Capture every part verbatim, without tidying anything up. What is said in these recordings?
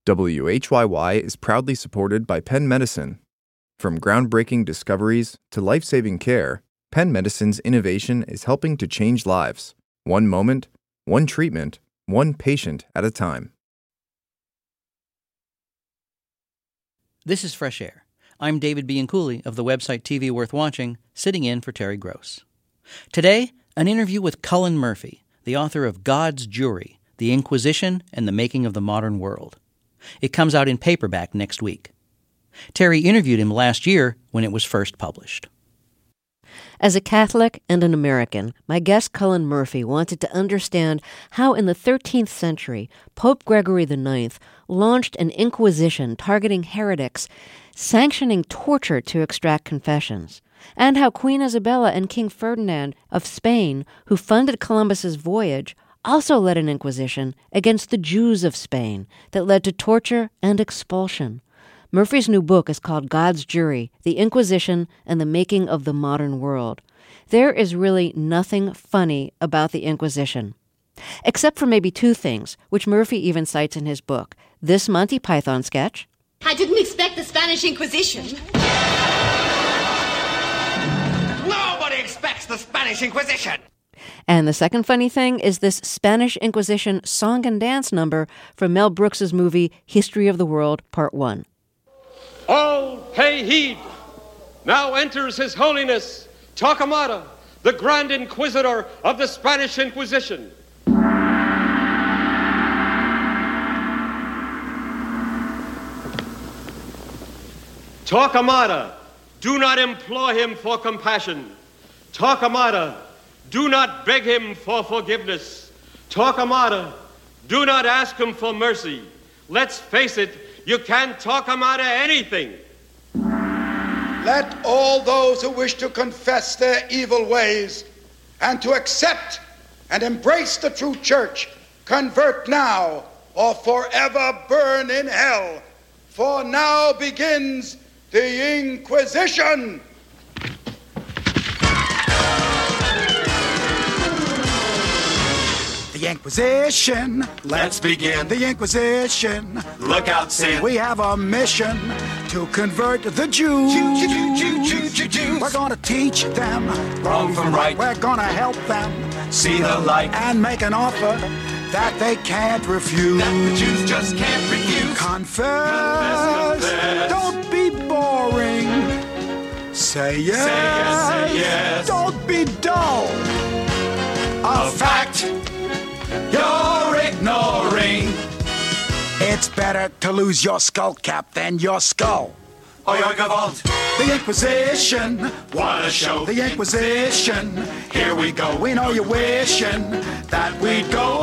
W H Y Y is proudly supported by Penn Medicine. From groundbreaking discoveries to life-saving care, Penn Medicine's innovation is helping to change lives, one moment, one treatment, one patient at a time. This is Fresh Air. I'm David Bianculli of the website T V Worth Watching, sitting in for Terry Gross. Today, an interview with Cullen Murphy, the author of God's Jury, The Inquisition and the Making of the Modern World. It comes out in paperback next week. Terry interviewed him last year when it was first published. As a Catholic and an American, my guest Cullen Murphy wanted to understand how in the thirteenth century, Pope Gregory the Ninth launched an inquisition targeting heretics, sanctioning torture to extract confessions, and how Queen Isabella and King Ferdinand of Spain, who funded Columbus's voyage, also led an inquisition against the Jews of Spain that led to torture and expulsion. Murphy's new book is called God's Jury, The Inquisition and the Making of the Modern World. There is really nothing funny about the Inquisition, except for maybe two things, which Murphy even cites in his book. This Monty Python sketch. I didn't expect the Spanish Inquisition. Nobody expects the Spanish Inquisition. And the second funny thing is this Spanish Inquisition song and dance number from Mel Brooks's movie History of the World, Part one. All pay heed. Now enters His Holiness Torquemada, the Grand Inquisitor of the Spanish Inquisition. Torquemada, do not implore him for compassion. Torquemada, do not beg him for forgiveness. Torquemada, do not ask him for mercy. Let's face it, you can't talk him out of anything. Let all those who wish to confess their evil ways and to accept and embrace the true church convert now or forever burn in hell. For now begins the Inquisition. The Inquisition. Let's begin. The Inquisition. Look out, sin. We have a mission to convert the Jews. Jew, Jew, Jew, Jew, Jew, Jews. We're gonna teach them wrong from right. We're gonna help them see the light and make an offer that they can't refuse. That the Jews just can't refuse. Confess. Confess. Don't be boring. Say yes. Say yes, say yes. Don't be dull. A fact you're ignoring. It's better to lose your skull cap than your skull. Oh, your Gavalt. The Inquisition. What a show. The Inquisition. Here we go. We know you're wishing that we'd go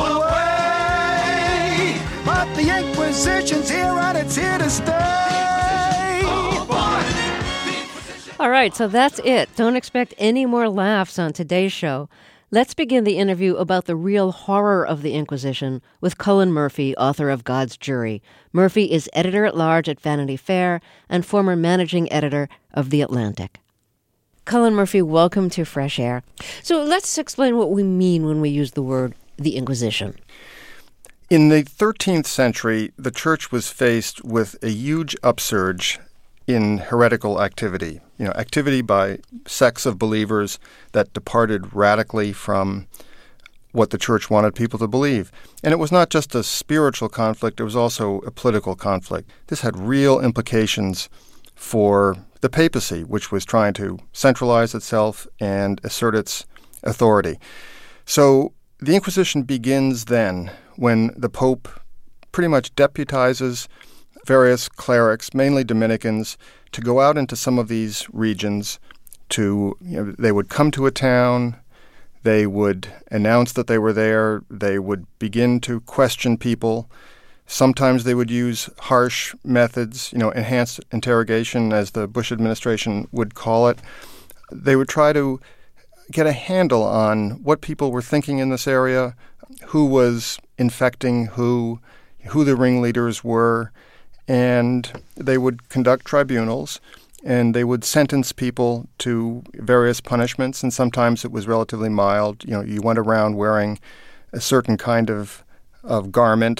away. But the Inquisition's here and it's here to stay. Oh, boy. All right, so that's it. Don't expect any more laughs on today's show. Let's begin the interview about the real horror of the Inquisition with Cullen Murphy, author of God's Jury. Murphy is editor-at-large at Vanity Fair and former managing editor of The Atlantic. Cullen Murphy, welcome to Fresh Air. So let's explain what we mean when we use the word the Inquisition. In the thirteenth century, the church was faced with a huge upsurge in heretical activity, you know, activity by sects of believers that departed radically from what the church wanted people to believe. And it was not just a spiritual conflict, it was also a political conflict. This had real implications for the papacy, which was trying to centralize itself and assert its authority. So the Inquisition begins then when the Pope pretty much deputizes various clerics, mainly Dominicans, to go out into some of these regions. To you know, they would come to a town, they would announce that they were there, they would begin to question people. Sometimes they would use harsh methods, you know, enhanced interrogation, as the Bush administration would call it. They would try to get a handle on what people were thinking in this area, who was infecting who, who the ringleaders were, and they would conduct tribunals, and they would sentence people to various punishments, and sometimes it was relatively mild. You know, you went around wearing a certain kind of, of garment,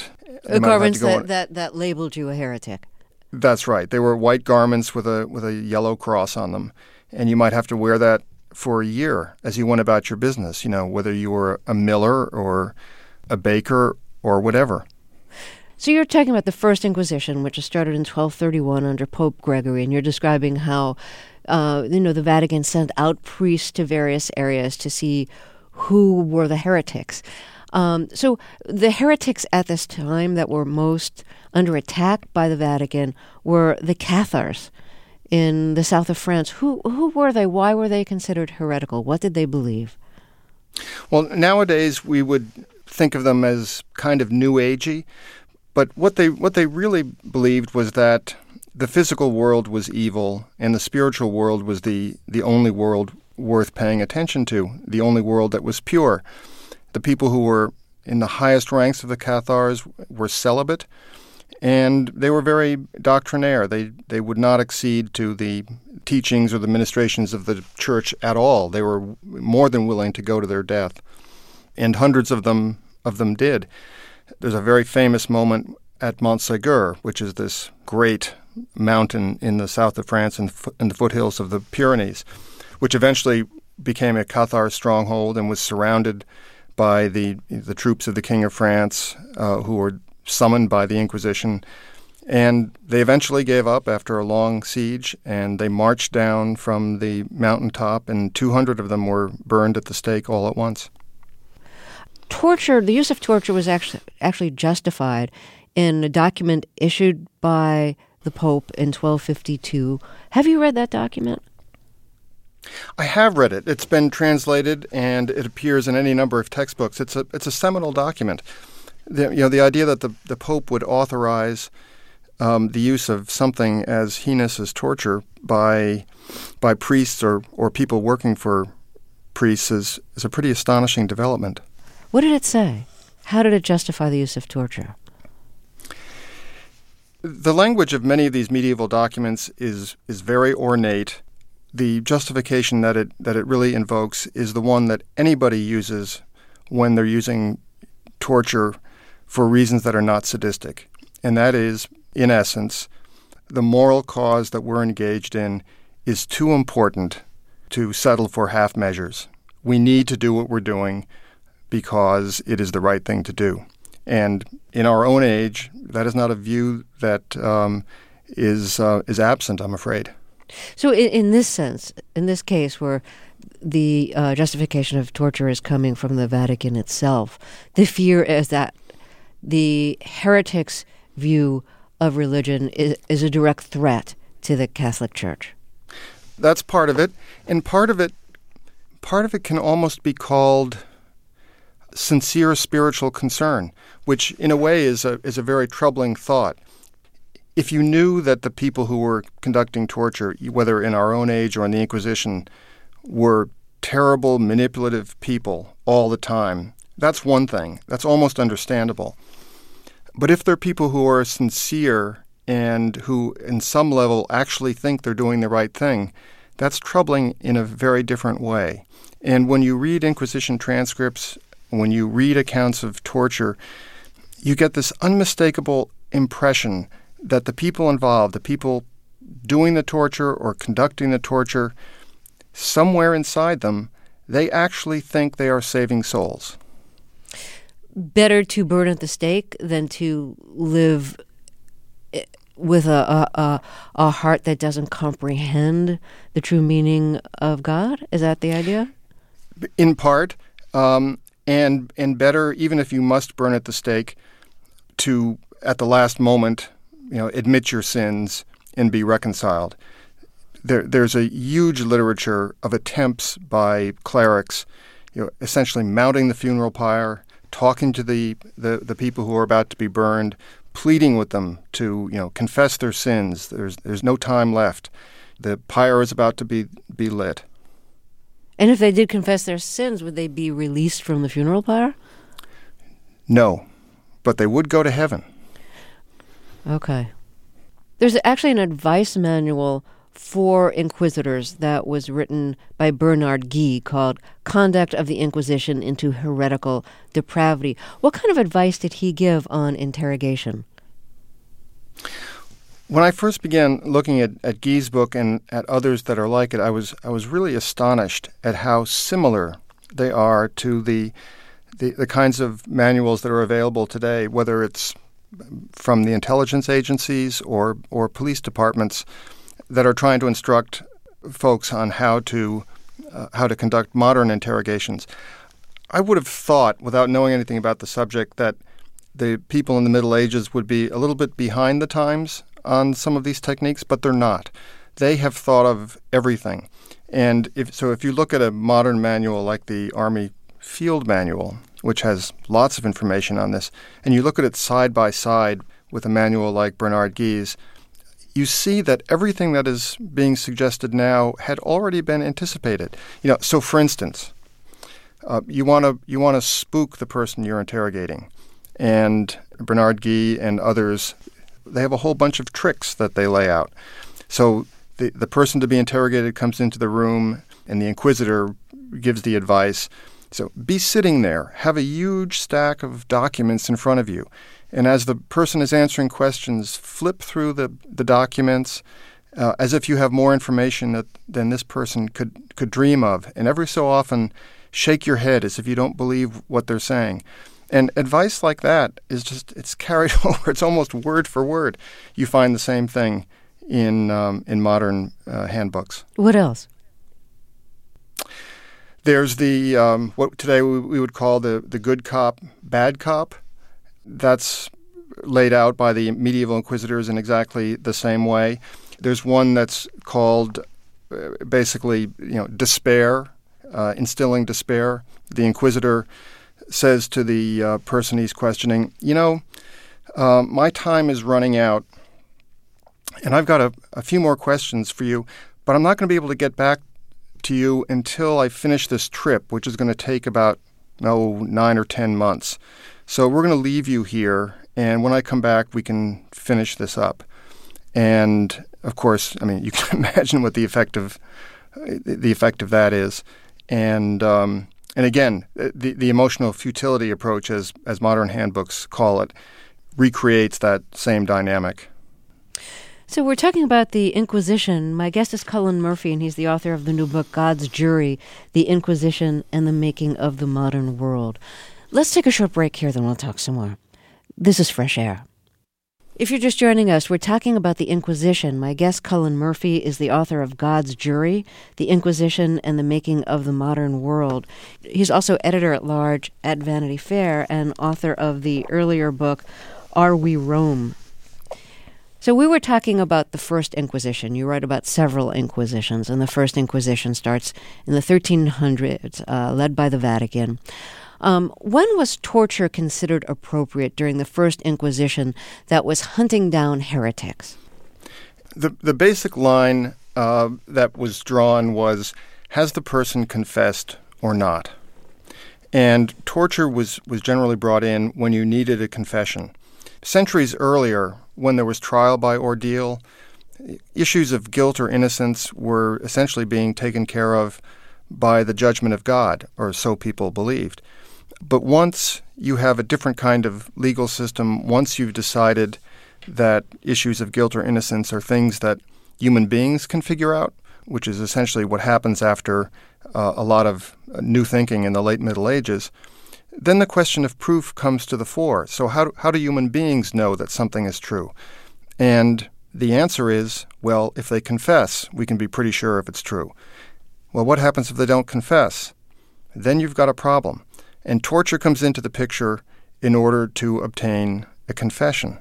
The might have had garments to go that, on- that, that labeled you a heretic. That's right. They were white garments with a with a yellow cross on them, and you might have to wear that for a year as you went about your business. You know, whether you were a miller or a baker or whatever. So you're talking about the First Inquisition, which started in twelve thirty-one under Pope Gregory, and you're describing how, uh, you know, the Vatican sent out priests to various areas to see who were the heretics. Um, so the heretics at this time that were most under attack by the Vatican were the Cathars in the south of France. Who who were they? Why were they considered heretical? What did they believe? Well, nowadays we would think of them as kind of New Agey, but what they what they really believed was that the physical world was evil and the spiritual world was the, the only world worth paying attention to, the only world that was pure. The people who were in the highest ranks of the Cathars were celibate, and they were very doctrinaire. They they would not accede to the teachings or the ministrations of the church at all. They were more than willing to go to their death, and hundreds of them of them did. There's a very famous moment at Montségur, which is this great mountain in the south of France and in the foothills of the Pyrenees, which eventually became a Cathar stronghold and was surrounded by the the troops of the King of France, uh, who were summoned by the Inquisition. And they eventually gave up after a long siege, and they marched down from the mountaintop, and two hundred of them were burned at the stake all at once. Torture, the use of torture was actually, actually justified in a document issued by the Pope in twelve fifty-two. Have you read that document? I have read it. It's been translated, and it appears in any number of textbooks. It's a it's a seminal document. The, you know, the idea that the, the Pope would authorize um, the use of something as heinous as torture by by priests or, or people working for priests is, is a pretty astonishing development. What did it say? How did it justify the use of torture? The language of many of these medieval documents is is very ornate. The justification that it that it really invokes is the one that anybody uses when they're using torture for reasons that are not sadistic. And that is, in essence, the moral cause that we're engaged in is too important to settle for half measures. We need to do what we're doing because it is the right thing to do. And in our own age, that is not a view that um, is uh, is absent, I'm afraid. So in, in this sense, in this case where the uh, justification of torture is coming from the Vatican itself, the fear is that the heretics' view of religion is, is a direct threat to the Catholic Church. That's part of it. And part of it, part of it can almost be called sincere spiritual concern, which in a way is a is a very troubling thought. If you knew that the people who were conducting torture, whether in our own age or in the Inquisition, were terrible, manipulative people all the time, that's one thing. That's almost understandable. But if they're people who are sincere and who, in some level, actually think they're doing the right thing, that's troubling in a very different way. And when you read Inquisition transcripts, when you read accounts of torture, you get this unmistakable impression that the people involved, the people doing the torture or conducting the torture, somewhere inside them, they actually think they are saving souls. Better to burn at the stake than to live with a, a, a heart that doesn't comprehend the true meaning of God? Is that the idea? In part, um, and and better, even if you must burn at the stake, to, at the last moment, you know, admit your sins and be reconciled. There, there's a huge literature of attempts by clerics, you know, essentially mounting the funeral pyre, talking to the, the, the people who are about to be burned, pleading with them to, you know, confess their sins. There's there's no time left. The pyre is about to be, be lit. And if they did confess their sins, would they be released from the funeral pyre? No, but they would go to heaven. Okay. There's actually an advice manual for inquisitors that was written by Bernard Guy called Conduct of the Inquisition into Heretical Depravity. What kind of advice did he give on interrogation? When I first began looking at, at Guy's book and at others that are like it, I was I was really astonished at how similar they are to the, the the kinds of manuals that are available today, whether it's from the intelligence agencies or or police departments that are trying to instruct folks on how to uh, how to conduct modern interrogations. I would have thought, without knowing anything about the subject, that the people in the Middle Ages would be a little bit behind the times on some of these techniques, but they're not. They have thought of everything. And if so if you look at a modern manual like the Army Field Manual, which has lots of information on this, and you look at it side by side with a manual like Bernard Guy's, you see that everything that is being suggested now had already been anticipated. You know, so for instance, uh, you want to you want to spook the person you're interrogating, and Bernard Guy and others, they have a whole bunch of tricks that they lay out. So the the person to be interrogated comes into the room, and the inquisitor gives the advice. So be sitting there, have a huge stack of documents in front of you, and as the person is answering questions, flip through the, the documents uh, as if you have more information that, than this person could, could dream of. And every so often, shake your head as if you don't believe what they're saying. And advice like that is just, it's carried over. It's almost word for word. You find the same thing in um, in modern uh, handbooks. What else? There's the, um, what today we, we would call the, the good cop, bad cop. That's laid out by the medieval inquisitors in exactly the same way. There's one that's called uh, basically, you know, despair, uh, instilling despair. The inquisitor says to the uh, person he's questioning, you know, uh, my time is running out, and I've got a, a few more questions for you, but I'm not going to be able to get back to you until I finish this trip, which is going to take about, oh, nine or ten months. So we're going to leave you here, and when I come back, we can finish this up. And, of course, I mean, you can imagine what the effect of, the effect of that is. And um, and again, the, the emotional futility approach, as, as modern handbooks call it, recreates that same dynamic. So we're talking about the Inquisition. My guest is Cullen Murphy, and he's the author of the new book, God's Jury, The Inquisition and the Making of the Modern World. Let's take a short break here, then we'll talk some more. This is Fresh Air. If you're just joining us, we're talking about the Inquisition. My guest, Cullen Murphy, is the author of God's Jury, The Inquisition and the Making of the Modern World. He's also editor-at-large at Vanity Fair and author of the earlier book, Are We Rome? So we were talking about the First Inquisition. You write about several Inquisitions, and the First Inquisition starts in the thirteen hundreds, uh, led by the Vatican. Um, when was torture considered appropriate during the First Inquisition that was hunting down heretics? The the basic line uh, that was drawn was, has the person confessed or not? And torture was, was generally brought in when you needed a confession. Centuries earlier, when there was trial by ordeal, issues of guilt or innocence were essentially being taken care of by the judgment of God, or so people believed. But once you have a different kind of legal system, once you've decided that issues of guilt or innocence are things that human beings can figure out, which is essentially what happens after uh, a lot of uh, new thinking in the late Middle Ages, then the question of proof comes to the fore. So how do, how do human beings know that something is true? And the answer is, well, if they confess, we can be pretty sure if it's true. Well, what happens if they don't confess? Then you've got a problem. And torture comes into the picture in order to obtain a confession.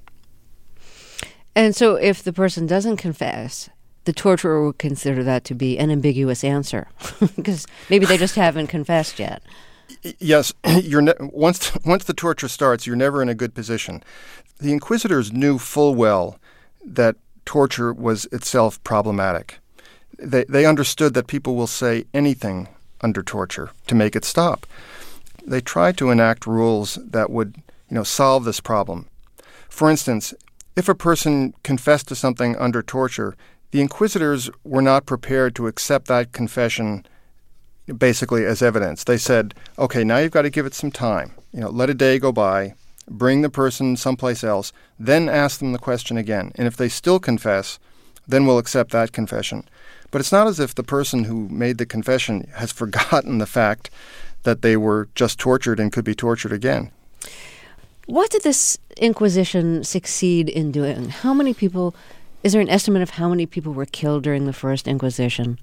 And so if the person doesn't confess, the torturer would consider that to be an ambiguous answer, because maybe they just haven't confessed yet. Yes, you're ne- once once the torture starts, you're never in a good position. The inquisitors knew full well that torture was itself problematic. They they understood that people will say anything under torture to make it stop. They tried to enact rules that would, you know, solve this problem. For instance, if a person confessed to something under torture, the inquisitors were not prepared to accept that confession basically as evidence. They said, okay, now you've got to give it some time. You know, let a day go by, bring the person someplace else, then ask them the question again. And if they still confess, then we'll accept that confession. But it's not as if the person who made the confession has forgotten the fact that they were just tortured and could be tortured again. What did this Inquisition succeed in doing? How many people, is there an estimate of how many people were killed during the First Inquisition?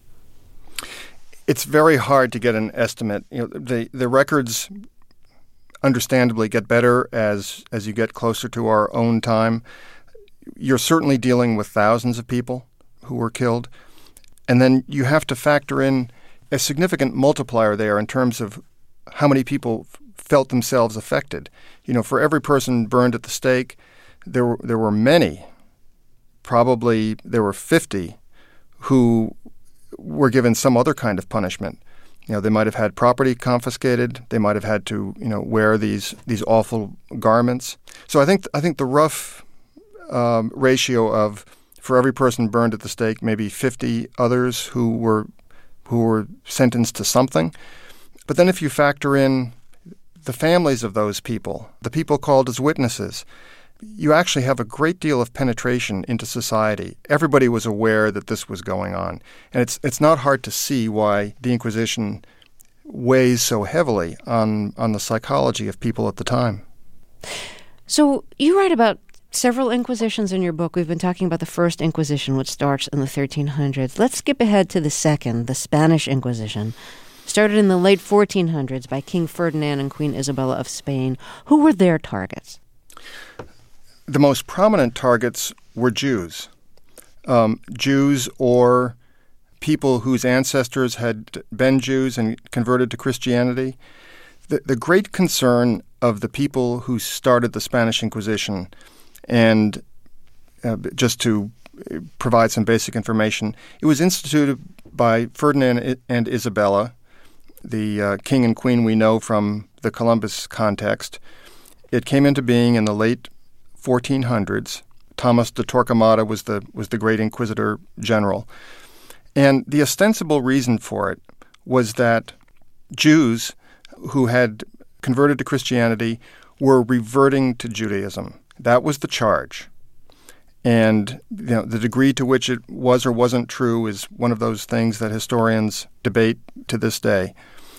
It's very hard to get an estimate. You know, the the records understandably get better as as you get closer to our own time. You're certainly dealing with thousands of people who were killed. And then you have to factor in a significant multiplier there in terms of how many people f- felt themselves affected. You know, for every person burned at the stake, there were, there were many, probably there were fifty, who were given some other kind of punishment. You know, they might have had property confiscated. They might have had to, you know, wear these these awful garments. So I think I think the rough um, ratio of for every person burned at the stake, maybe fifty others who were who were sentenced to something. But then if you factor in the families of those people, the people called as witnesses, you actually have a great deal of penetration into society. Everybody was aware that this was going on. And it's it's not hard to see why the Inquisition weighs so heavily on, on the psychology of people at the time. So you write about several Inquisitions in your book. We've been talking about the First Inquisition, which starts in the thirteen hundreds. Let's skip ahead to the Second, the Spanish Inquisition. Started in the late fourteen hundreds by King Ferdinand and Queen Isabella of Spain. Who were their targets? The most prominent targets were Jews. Um, Jews or people whose ancestors had been Jews and converted to Christianity. The, the great concern of the people who started the Spanish Inquisition, and uh, just to provide some basic information, it was instituted by Ferdinand and Isabella, the uh, king and queen we know from the Columbus context. It came into being in the late fourteen hundreds. Thomas de Torquemada was the was the great inquisitor general. And the ostensible reason for it was that Jews who had converted to Christianity were reverting to Judaism. That was the charge. And you know, the degree to which it was or wasn't true is one of those things that historians debate to this day.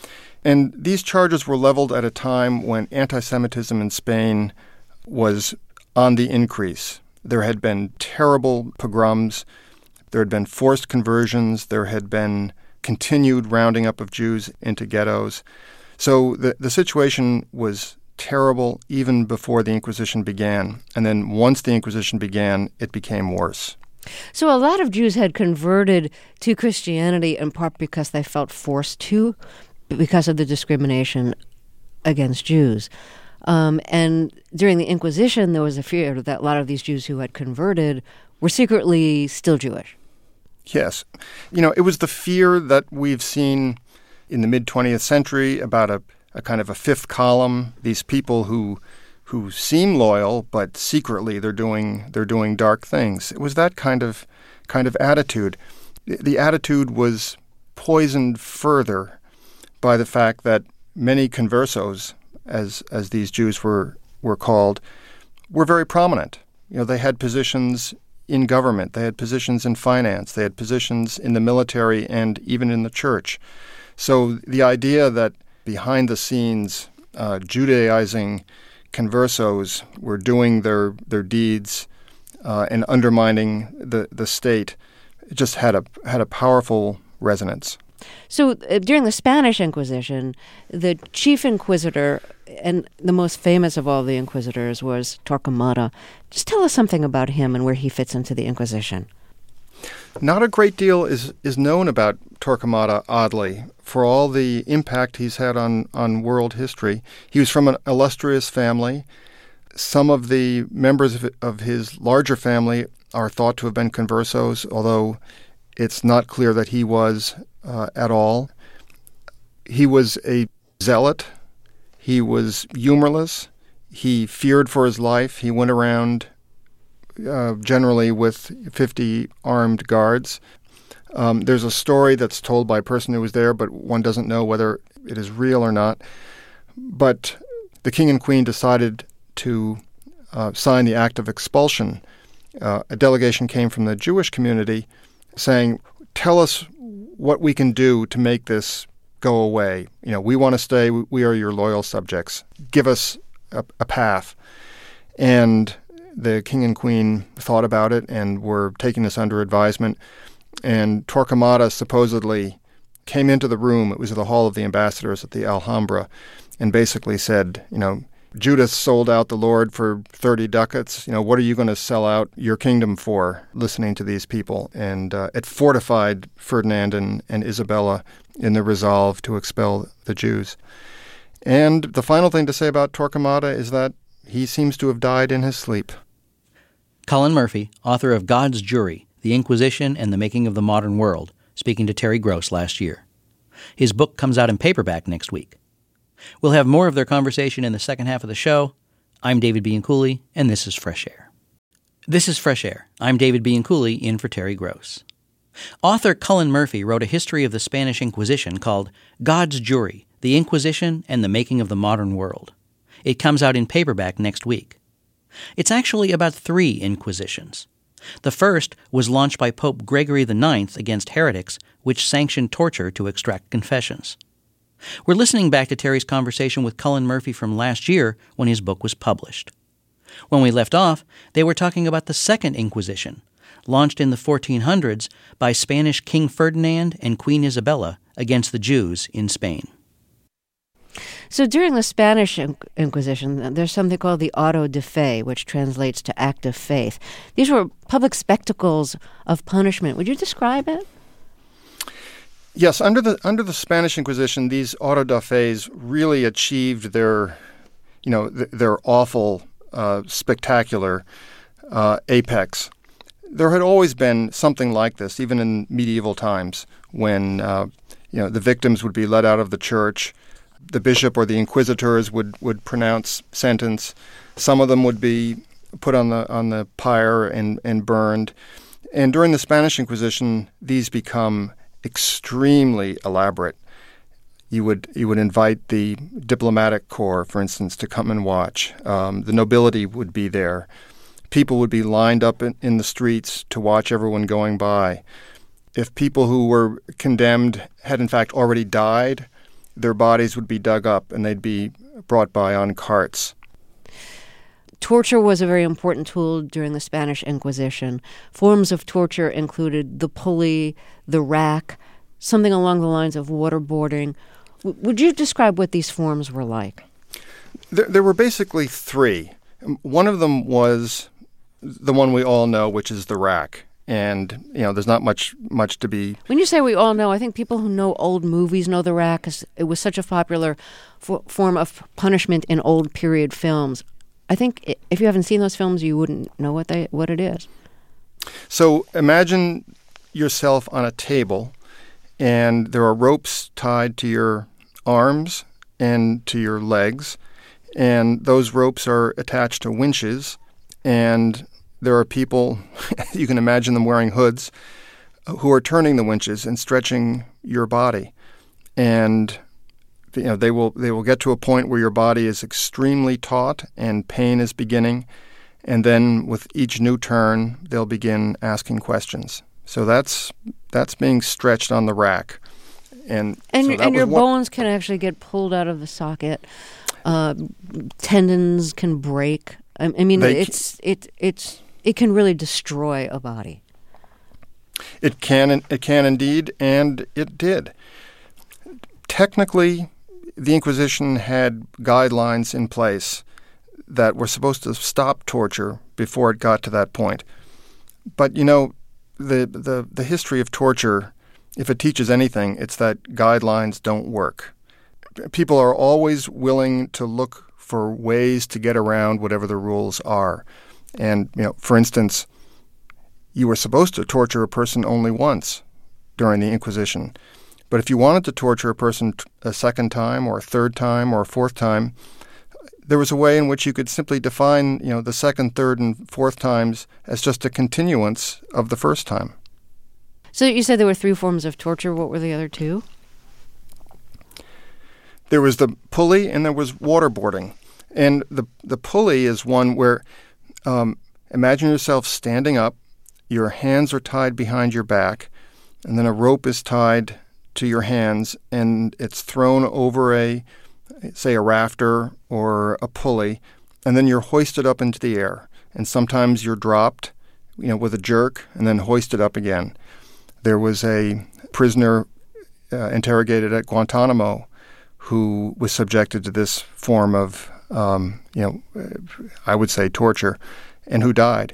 And these charges were leveled at a time when anti-Semitism in Spain was on the increase. There had been terrible pogroms. There had been forced conversions. There had been continued rounding up of Jews into ghettos. So the, the situation was terrible even before the Inquisition began. And then once the Inquisition began, it became worse. So a lot of Jews had converted to Christianity in part because they felt forced to, because of the discrimination against Jews. Um, and during the Inquisition, there was a fear that a lot of these Jews who had converted were secretly still Jewish. Yes. You know, it was the fear that we've seen in the mid-twentieth century about a, a kind of a fifth column, these people who who seem loyal, but secretly they're doing they're doing dark things. It was that kind of kind of attitude. The, the attitude was poisoned further by the fact that many conversos, as as these Jews were were called, were very prominent. You know, they had positions in government, they had positions in finance, they had positions in the military and even in the church. So the idea that behind the scenes uh, Judaizing conversos were doing their their deeds uh, and undermining the, the state just had a had a powerful resonance. So uh, during the Spanish Inquisition, the chief inquisitor and the most famous of all the inquisitors was Torquemada. Just tell us something about him and where he fits into the Inquisition. Not a great deal is, is known about Torquemada, oddly, for all the impact he's had on, on world history. He was from an illustrious family. Some of the members of, of his larger family are thought to have been conversos, although it's not clear that he was uh, at all. He was a zealot. He was humorless. He feared for his life. He went around uh, generally with fifty armed guards. Um, there's a story that's told by a person who was there, but one doesn't know whether it is real or not. But the king and queen decided to uh, sign the act of expulsion. Uh, a delegation came from the Jewish community saying, tell us what we can do to make this go away. You know, we want to stay. We are your loyal subjects. Give us a, a path. And the king and queen thought about it and were taking this under advisement. And Torquemada supposedly came into the room. It was the Hall of the Ambassadors at the Alhambra, and basically said, you know, Judas sold out the Lord for thirty ducats. You know, what are you going to sell out your kingdom for, listening to these people? And uh, it fortified Ferdinand and, and Isabella in the resolve to expel the Jews. And the final thing to say about Torquemada is that he seems to have died in his sleep. Cullen Murphy, author of God's Jury, The Inquisition and the Making of the Modern World, speaking to Terry Gross last year. His book comes out in paperback next week. We'll have more of their conversation in the second half of the show. I'm David Bianculli, and this is Fresh Air. This is Fresh Air. I'm David Bianculli, in for Terry Gross. Author Cullen Murphy wrote a history of the Spanish Inquisition called God's Jury, The Inquisition and the Making of the Modern World. It comes out in paperback next week. It's actually about three inquisitions. The first was launched by Pope Gregory the Ninth against heretics, which sanctioned torture to extract confessions. We're listening back to Terry's conversation with Cullen Murphy from last year when his book was published. When we left off, they were talking about the Second Inquisition, launched in the fourteen hundreds by Spanish King Ferdinand and Queen Isabella against the Jews in Spain. So during the Spanish Inquisition, there's something called the auto de fe, which translates to act of faith. These were public spectacles of punishment. Would you describe it? Yes, under the under the Spanish Inquisition, these auto da fes really achieved their, you know, th- their awful, uh, spectacular uh, apex. There had always been something like this, even in medieval times, when uh, you know the victims would be let out of the church. The bishop or the inquisitors would, would pronounce sentence. Some of them would be put on the on the pyre and, and burned. And during the Spanish Inquisition, these become extremely elaborate. You would you would invite the diplomatic corps, for instance, to come and watch. Um, the nobility would be there. People would be lined up in, in the streets to watch everyone going by. If people who were condemned had in fact already died, their bodies would be dug up and they'd be brought by on carts. Torture was a very important tool during the Spanish Inquisition. Forms of torture included the pulley, the rack, something along the lines of waterboarding. W- would you describe what these forms were like? There, there were basically three. One of them was the one we all know, which is the rack. And, you know, there's not much much to be... When you say we all know, I think people who know old movies know the rack, because it was such a popular f- form of punishment in old period films. I think if you haven't seen those films, you wouldn't know what they what it is. So imagine yourself on a table, and there are ropes tied to your arms and to your legs, and those ropes are attached to winches, and there are people, you can imagine them wearing hoods, who are turning the winches and stretching your body. And you know, they will they will get to a point where your body is extremely taut and pain is beginning, and then with each new turn, they'll begin asking questions. So that's that's being stretched on the rack, and and, so your, and your one, bones can actually get pulled out of the socket. Uh, tendons can break. I, I mean, they, it's it it's it can really destroy a body. It can it can indeed, and it did. Technically, the Inquisition had guidelines in place that were supposed to stop torture before it got to that point. But, you know, the, the, the history of torture, if it teaches anything, it's that guidelines don't work. People are always willing to look for ways to get around whatever the rules are. And, you know, for instance, you were supposed to torture a person only once during the Inquisition. But if you wanted to torture a person a second time or a third time or a fourth time, there was a way in which you could simply define, you know, the second, third, and fourth times as just a continuance of the first time. So you said there were three forms of torture. What were the other two? There was the pulley and there was waterboarding. And the the pulley is one where, um, imagine yourself standing up, your hands are tied behind your back, and then a rope is tied to your hands, and it's thrown over a, say, a rafter or a pulley, and then you're hoisted up into the air. And sometimes you're dropped, you know, with a jerk, and then hoisted up again. There was a prisoner uh, interrogated at Guantanamo who was subjected to this form of, um, you know, I would say torture, and who died.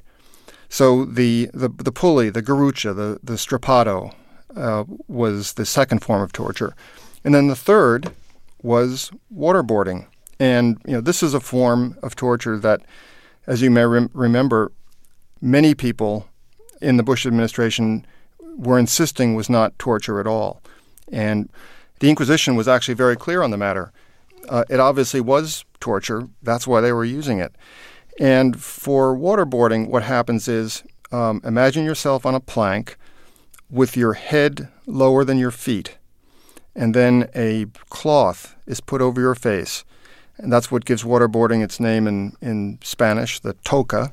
So the the, the pulley, the garrucha, the, the strappato uh, was the second form of torture. And then the third was waterboarding. And, you know, this is a form of torture that, as you may rem- remember, many people in the Bush administration were insisting was not torture at all. And the Inquisition was actually very clear on the matter. Uh, it obviously was torture. That's why they were using it. And for waterboarding, what happens is, um, imagine yourself on a plank with your head lower than your feet, and then a cloth is put over your face. And that's what gives waterboarding its name in, in Spanish, the toca.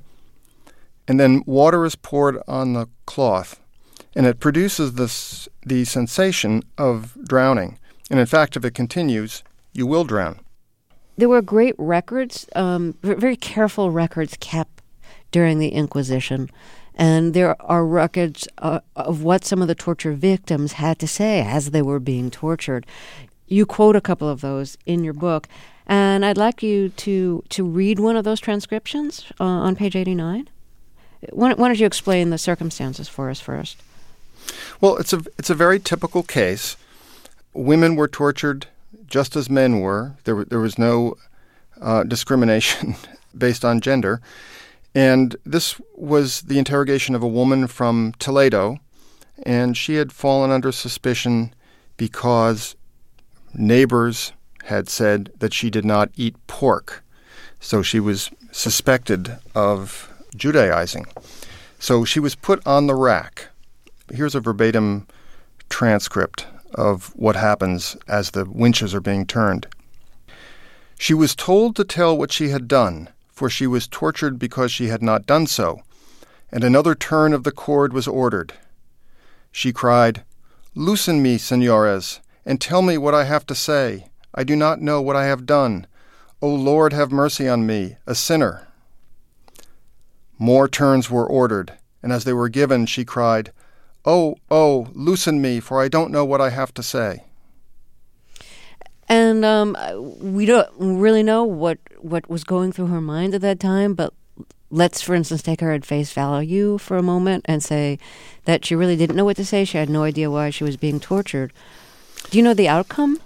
And then water is poured on the cloth, and it produces this, the sensation of drowning. And in fact, if it continues, you will drown. There were great records, um, very careful records kept during the Inquisition. And there are records uh, of what some of the torture victims had to say as they were being tortured. You quote a couple of those in your book. And I'd like you to, to read one of those transcriptions uh, on page eighty-nine. Why, why don't you explain the circumstances for us first? Well, it's a it's a very typical case. Women were tortured just as men were. There, there was no uh, discrimination based on gender. And this was the interrogation of a woman from Toledo, and she had fallen under suspicion because neighbors had said that she did not eat pork. So she was suspected of Judaizing. So she was put on the rack. Here's a verbatim transcript of what happens as the winches are being turned. She was told to tell what she had done, for she was tortured because she had not done so, and another turn of the cord was ordered. She cried, "Loosen me, senores, and tell me what I have to say. I do not know what I have done. O Lord, have mercy on me, a sinner." More turns were ordered, and as they were given, she cried, "Oh, oh, loosen me, for I don't know what I have to say." And um, we don't really know what, what was going through her mind at that time, but let's, for instance, take her at face value for a moment and say that she really didn't know what to say. She had no idea why she was being tortured. Do you know the outcome?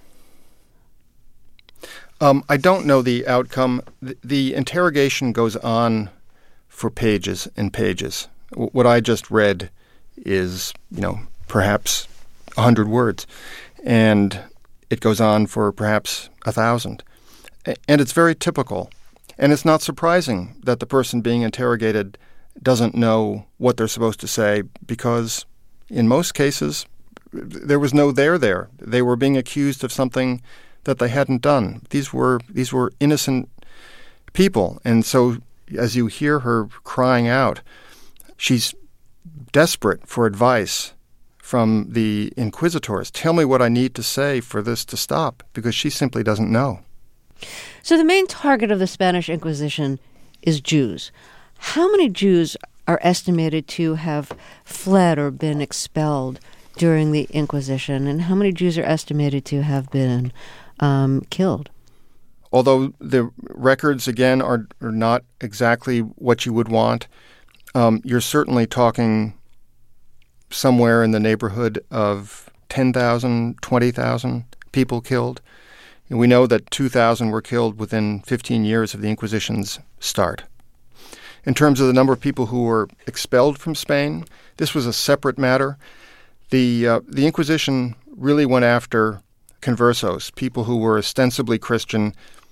Um, I don't know the outcome. The, the interrogation goes on for pages and pages. W- what I just read is, you know, perhaps a hundred words, and it goes on for perhaps a thousand. A- and it's very typical. And it's not surprising that the person being interrogated doesn't know what they're supposed to say, because in most cases, there was no there there. They were being accused of something that they hadn't done. These were these were innocent people. And so as you hear her crying out, she's desperate for advice from the inquisitors. Tell me what I need to say for this to stop, because she simply doesn't know. So the main target of the Spanish Inquisition is Jews. How many Jews are estimated to have fled or been expelled during the Inquisition, and how many Jews are estimated to have been um, killed? Although the records, again, are, are not exactly what you would want, um, you're certainly talking somewhere in the neighborhood of ten thousand, twenty thousand people killed. And we know that two thousand were killed within fifteen years of the Inquisition's start. In terms of the number of people who were expelled from Spain, this was a separate matter. The uh, the Inquisition really went after conversos, people who were ostensibly Christian,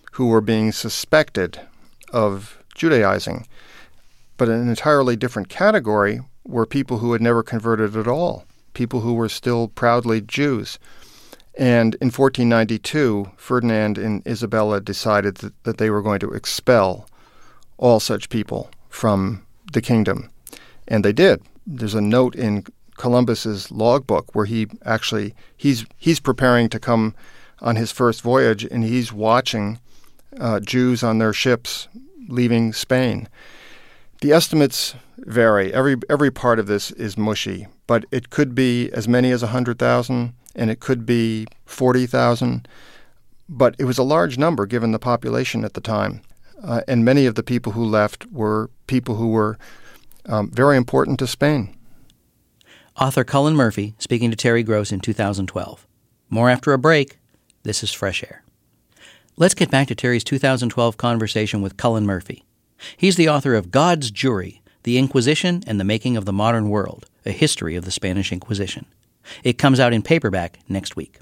who were being suspected of Judaizing. But an entirely different category were people who had never converted at all, people who were still proudly Jews. And in fourteen ninety-two, Ferdinand and Isabella decided that, that they were going to expel all such people from the kingdom. And they did. There's a note in Columbus's logbook where he actually, he's he's preparing to come on his first voyage, and he's watching uh, Jews on their ships leaving Spain. The estimates vary. Every every part of this is mushy, but it could be as many as one hundred thousand, and it could be forty thousand. But it was a large number given the population at the time. Uh, and many of the people who left were people who were um, very important to Spain. Author Cullen Murphy speaking to Terry Gross in two thousand twelve. More after a break. This is Fresh Air. Let's get back to Terry's two thousand twelve conversation with Cullen Murphy. He's the author of God's Jury, The Inquisition and the Making of the Modern World, a history of the Spanish Inquisition. It comes out in paperback next week.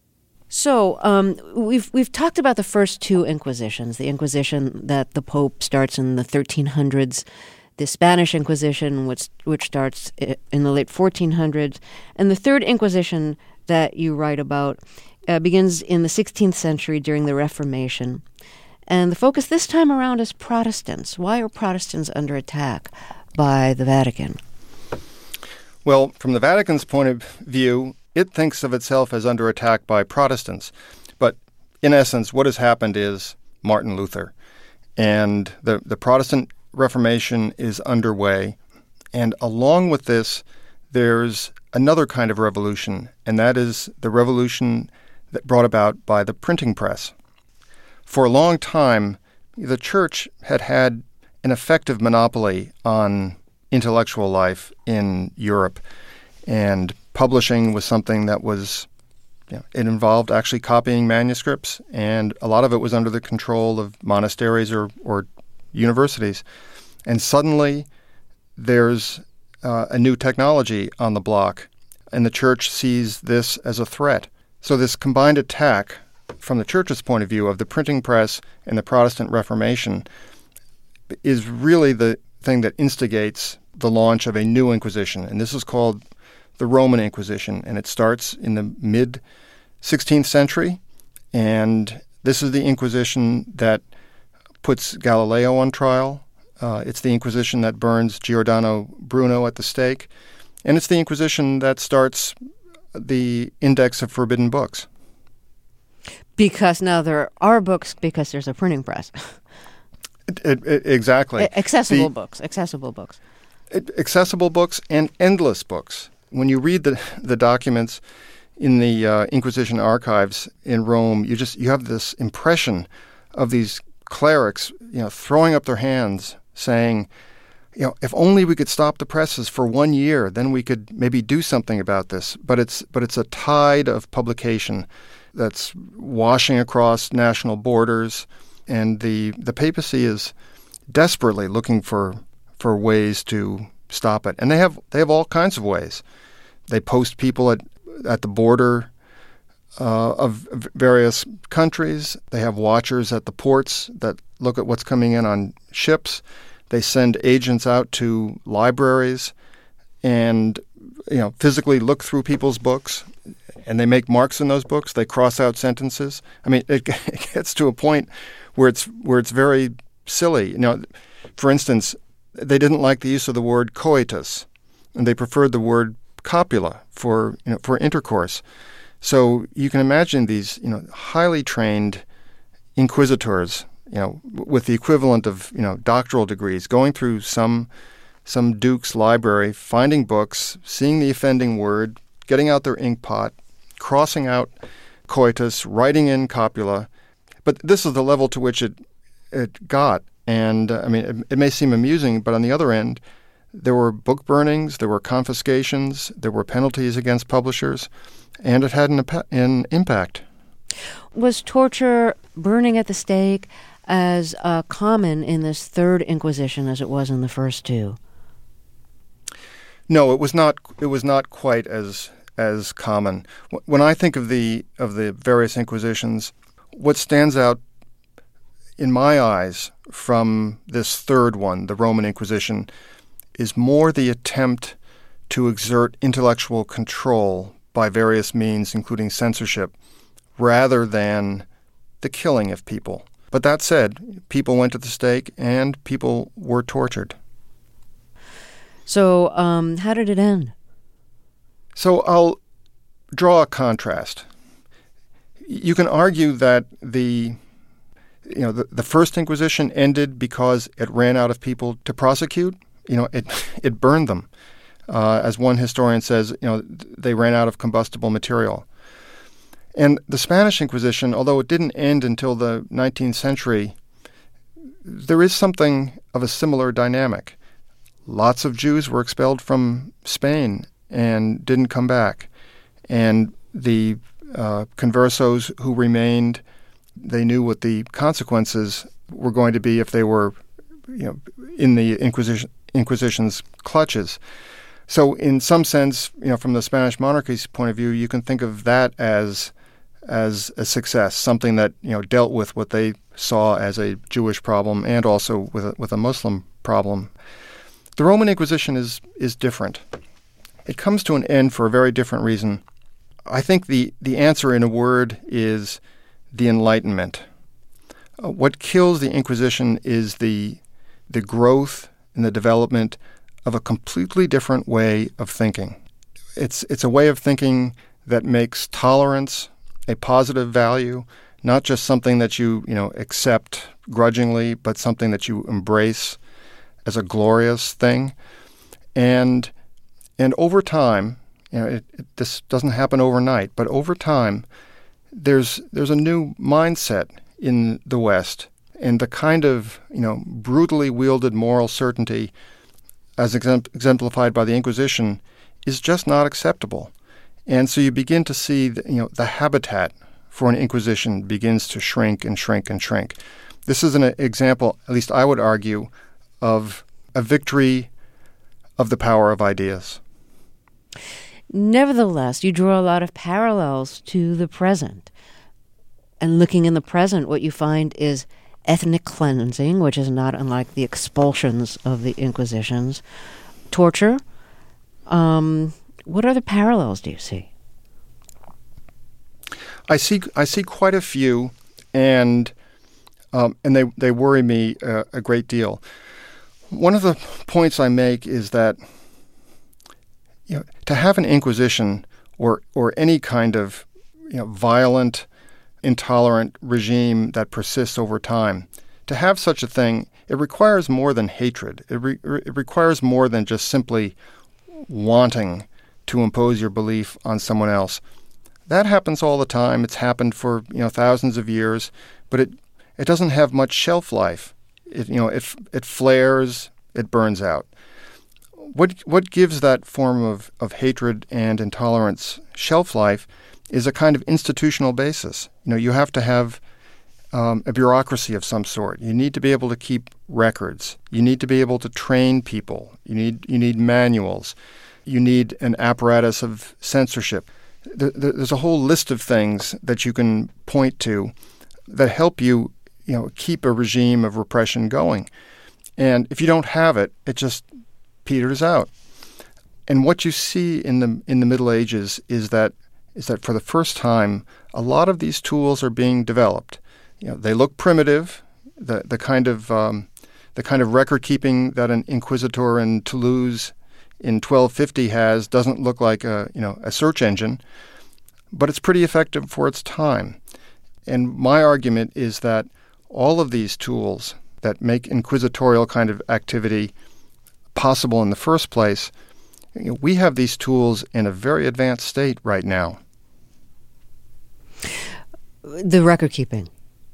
So um, we've we've talked about the first two Inquisitions, the Inquisition that the Pope starts in the thirteen hundreds, the Spanish Inquisition, which which starts in the late fourteen hundreds, and the Third Inquisition that you write about uh, begins in the sixteenth century during the Reformation. And the focus this time around is Protestants. Why are Protestants under attack by the Vatican? Well, from the Vatican's point of view, it thinks of itself as under attack by Protestants. But in essence, what has happened is Martin Luther. And the, the Protestant Reformation is underway. And along with this, there's another kind of revolution, and that is the revolution that brought about by the printing press. For a long time, the church had had an effective monopoly on intellectual life in Europe, and publishing was something that was, you know, it involved actually copying manuscripts, and a lot of it was under the control of monasteries or, or universities. And suddenly, there's uh, a new technology on the block, and the church sees this as a threat. So this combined attack from the church's point of view of the printing press and the Protestant Reformation is really the thing that instigates the launch of a new Inquisition. And this is called the Roman Inquisition, and it starts in the mid-sixteenth century. And this is the Inquisition that puts Galileo on trial. Uh, it's the Inquisition that burns Giordano Bruno at the stake. And it's the Inquisition that starts the Index of Forbidden Books. Because now there are books because there's a printing press. It, it, it, exactly. Accessible the, books. Accessible books. It, accessible books and endless books. When you read the the documents in the uh, Inquisition archives in Rome, you just you have this impression of these clerics, you know, throwing up their hands, saying, you know, if only we could stop the presses for one year, then we could maybe do something about this. But it's but it's a tide of publication that's washing across national borders, and the the papacy is desperately looking for for ways to stop it. And they have they have all kinds of ways. They post people at at the border uh, of various countries. They have watchers at the ports that look at what's coming in on ships. They send agents out to libraries and, you know, physically look through people's books, and they make marks in those books. They cross out sentences. I mean, it, it gets to a point where it's where it's very silly. You know, for instance, they didn't like the use of the word coitus, and they preferred the word copula for you know for intercourse. So you can imagine these you know highly trained inquisitors, you know, with the equivalent of you know doctoral degrees, going through some some duke's library, finding books, seeing the offending word, getting out their ink pot, crossing out coitus, writing in copula. But this is the level to which it it got. And, uh, I mean, it, it may seem amusing, but on the other end, there were book burnings, there were confiscations, there were penalties against publishers, and it had an, an impact. Was torture, burning at the stake, as uh, common in this Third Inquisition as it was in the first two? No, it was not. It was not quite as as common. When I think of the of the various Inquisitions, what stands out in my eyes, from this third one, the Roman Inquisition, is more the attempt to exert intellectual control by various means, including censorship, rather than the killing of people. But that said, people went to the stake and people were tortured. So um, how did it end? So I'll draw a contrast. You can argue that the you know the, the First Inquisition ended because it ran out of people to prosecute. You know, it it burned them. Uh, as one historian says, you know, they ran out of combustible material. And the Spanish Inquisition, although it didn't end until the nineteenth century, there is something of a similar dynamic. Lots of Jews were expelled from Spain and didn't come back. And the uh, conversos who remained, they knew what the consequences were going to be if they were, you know, in the Inquisition, Inquisition's clutches. So in some sense, you know, from the Spanish monarchy's point of view, you can think of that as as a success, something that, you know, dealt with what they saw as a Jewish problem and also with a, with a Muslim problem. The Roman Inquisition is is different. It comes to an end for a very different reason. I think the, the answer in a word is the Enlightenment. Uh, what kills the Inquisition is the the growth and the development of a completely different way of thinking. It's it's a way of thinking that makes tolerance a positive value, not just something that you, you know, accept grudgingly, but something that you embrace as a glorious thing. And and over time, you know, it, it, this doesn't happen overnight, but over time, there's there's a new mindset in the West, and the kind of, you know, brutally wielded moral certainty, as exemplified by the Inquisition, is just not acceptable. And so you begin to see, the, you know, the habitat for an Inquisition begins to shrink and shrink and shrink. This is an example, at least I would argue, of a victory of the power of ideas. Nevertheless, you draw a lot of parallels to the present. And looking in the present, what you find is ethnic cleansing, which is not unlike the expulsions of the Inquisitions, torture. Um, what other parallels do you see? I see I see quite a few, and um, and they they worry me uh, a great deal. One of the points I make is that, you know, to have an Inquisition or or any kind of, you know, violent, intolerant regime that persists over time, to have such a thing, it requires more than hatred. It, re- it requires more than just simply wanting to impose your belief on someone else. That happens all the time. It's happened for, you know, thousands of years, but it it doesn't have much shelf life. It, you know, it it flares, it burns out. What what gives that form of, of hatred and intolerance shelf life is a kind of institutional basis. You know, you have to have um, a bureaucracy of some sort. You need to be able to keep records. You need to be able to train people. You need you need manuals. You need an apparatus of censorship. There's a whole list of things that you can point to that help you, you know, keep a regime of repression going. And if you don't have it, it just peters out. And what you see in the in the Middle Ages is that is that for the first time, a lot of these tools are being developed. You know, they look primitive. The the kind of um, the kind of record keeping that an inquisitor in Toulouse in twelve fifty has doesn't look like a you know a search engine, but it's pretty effective for its time. And my argument is that all of these tools that make inquisitorial kind of activity possible in the first place, you know, we have these tools in a very advanced state right now. The record keeping.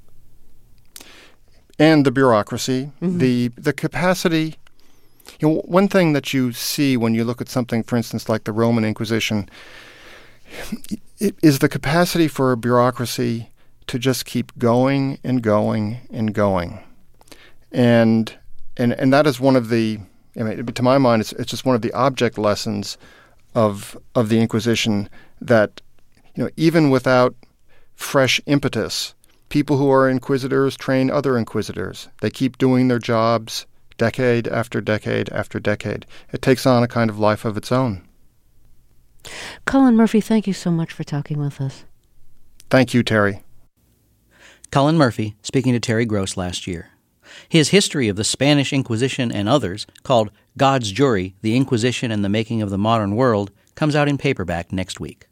And the bureaucracy, mm-hmm. the the capacity. You know, one thing that you see when you look at something, for instance, like the Roman Inquisition, it is the capacity for a bureaucracy to just keep going and going and going. And and and that is one of the, I mean, to my mind, it's it's just one of the object lessons of of the Inquisition that, you know, even without fresh impetus, people who are inquisitors train other inquisitors. They keep doing their jobs decade after decade after decade. It takes on a kind of life of its own. Cullen Murphy, thank you so much for talking with us. Thank you, Terry. Cullen Murphy speaking to Terry Gross last year. His history of the Spanish Inquisition and others, called God's Jury, The Inquisition and the Making of the Modern World, comes out in paperback next week.